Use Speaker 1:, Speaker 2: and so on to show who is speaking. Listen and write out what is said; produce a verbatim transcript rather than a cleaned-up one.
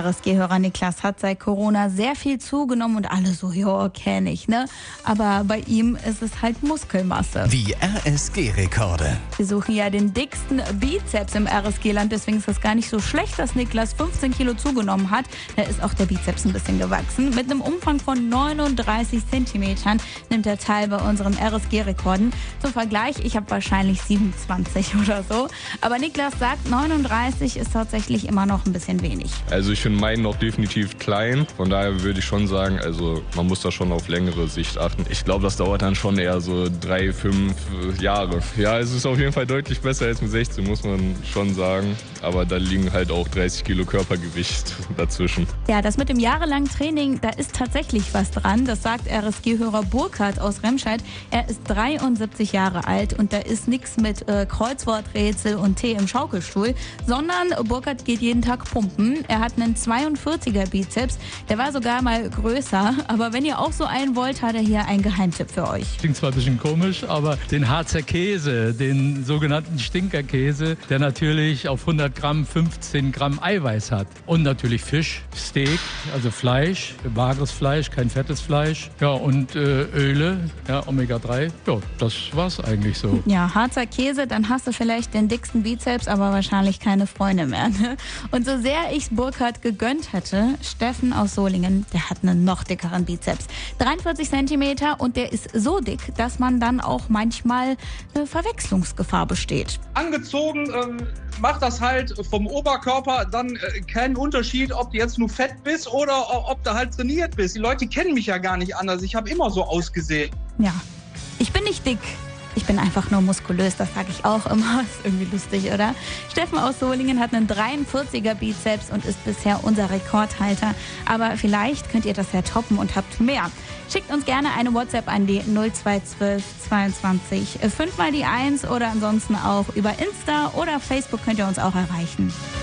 Speaker 1: R S G-Hörer Niklas hat seit Corona sehr viel zugenommen und alle so, ja, kenn ich, ne? Aber bei ihm ist es halt Muskelmasse.
Speaker 2: Die R S G-Rekorde.
Speaker 1: Wir suchen ja den dicksten Bizeps im R S G-Land, deswegen ist es gar nicht so schlecht, dass Niklas fünfzehn Kilo zugenommen hat. Da ist auch der Bizeps ein bisschen gewachsen. Mit einem Umfang von neununddreißig Zentimetern nimmt er teil bei unseren R S G-Rekorden. Zum Vergleich, ich habe wahrscheinlich siebenundzwanzig oder so. Aber Niklas sagt, neununddreißig ist tatsächlich immer noch ein bisschen wenig.
Speaker 3: Also ich finde meinen noch definitiv klein. Von daher würde ich schon sagen, also man muss da schon auf längere Sicht achten. Ich glaube, das dauert dann schon eher so drei, fünf Jahre. Ja, es ist auf jeden Fall deutlich besser als mit sechzehn, muss man schon sagen. Aber da liegen halt auch dreißig Kilo Körpergewicht dazwischen.
Speaker 1: Ja, das mit dem jahrelangen Training, da ist tatsächlich was dran. Das sagt R S G-Hörer Burkhard aus Remscheid. Er ist dreiundsiebzig Jahre alt und da ist nichts mit äh, Kreuzworträtsel und Tee im Schaukelstuhl, sondern Burkhard geht jeden Tag pumpen. Er hat einen zweiundvierziger Bizeps. Der war sogar mal größer. Aber wenn ihr auch so einen wollt, hat er hier einen Geheimtipp für euch.
Speaker 4: Klingt zwar ein bisschen komisch, aber den Harzer Käse, den sogenannten Stinkerkäse, der natürlich auf hundert Gramm fünfzehn Gramm Eiweiß hat. Und natürlich Fisch, Steak, also Fleisch, mageres Fleisch, kein fettes Fleisch. Ja, und äh, Öle, ja, Omega drei. Ja, das war's eigentlich so.
Speaker 1: Ja, Harzer Käse, dann hast du vielleicht den dicksten Bizeps, aber wahrscheinlich keine Freunde mehr. Ne? Und so sehr ich's Burkhard gegönnt hätte, Steffen aus Solingen, der hat einen noch dickeren Bizeps. dreiundvierzig Zentimeter und der ist so dick, dass man dann auch manchmal eine Verwechslungsgefahr besteht.
Speaker 5: Angezogen ähm, macht das halt vom Oberkörper dann äh, keinen Unterschied, ob du jetzt nur fett bist oder ob du halt trainiert bist. Die Leute kennen mich ja gar nicht anders. Ich habe immer so ausgesehen.
Speaker 1: Ja, ich bin nicht dick. Ich bin einfach nur muskulös, das sage ich auch immer. Ist irgendwie lustig, oder? Steffen aus Solingen hat einen dreiundvierziger Bizeps und ist bisher unser Rekordhalter. Aber vielleicht könnt ihr das ja toppen und habt mehr. Schickt uns gerne eine WhatsApp an die null zwei zwölf zweiundzwanzig fünf mal die eins oder ansonsten auch über Insta oder Facebook könnt ihr uns auch erreichen.